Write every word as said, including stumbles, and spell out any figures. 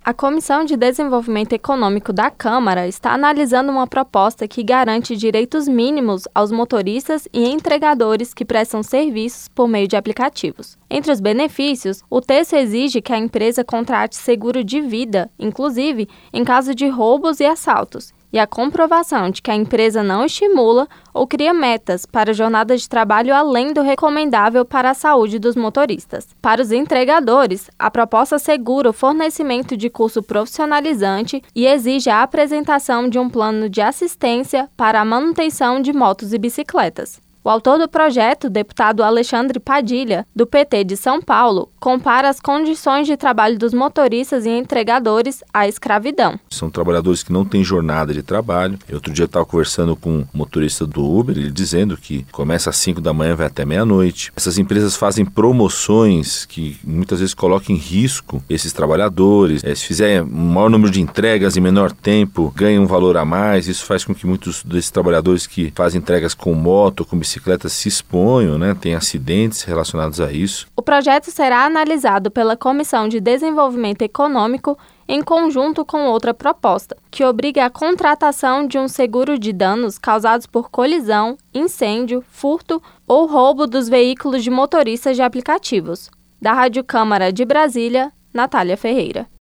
A Comissão de Desenvolvimento Econômico da Câmara está analisando uma proposta que garante direitos mínimos aos motoristas e entregadores que prestam serviços por meio de aplicativos. Entre os benefícios, o texto exige que a empresa contrate seguro de vida, inclusive em caso de roubos e assaltos, e a comprovação de que a empresa não estimula ou cria metas para jornadas de trabalho além do recomendável para a saúde dos motoristas. Para os entregadores, a proposta assegura o fornecimento de curso profissionalizante e exige a apresentação de um plano de assistência para a manutenção de motos e bicicletas. O autor do projeto, deputado Alexandre Padilha, do P T de São Paulo, compara as condições de trabalho dos motoristas e entregadores à escravidão. São trabalhadores que não têm jornada de trabalho. Eu, outro dia eu estava conversando com um motorista do Uber, ele dizendo que começa às cinco da manhã e vai até meia-noite. Essas empresas fazem promoções que muitas vezes colocam em risco esses trabalhadores. É, se fizer um maior número de entregas em menor tempo, ganham um valor a mais. Isso faz com que muitos desses trabalhadores que fazem entregas com moto, com bicicleta, bicicletas se exponham, né? Tem acidentes relacionados a isso. O projeto será analisado pela Comissão de Desenvolvimento Econômico em conjunto com outra proposta, que obriga a contratação de um seguro de danos causados por colisão, incêndio, furto ou roubo dos veículos de motoristas de aplicativos. Da Rádio Câmara de Brasília, Natália Ferreira.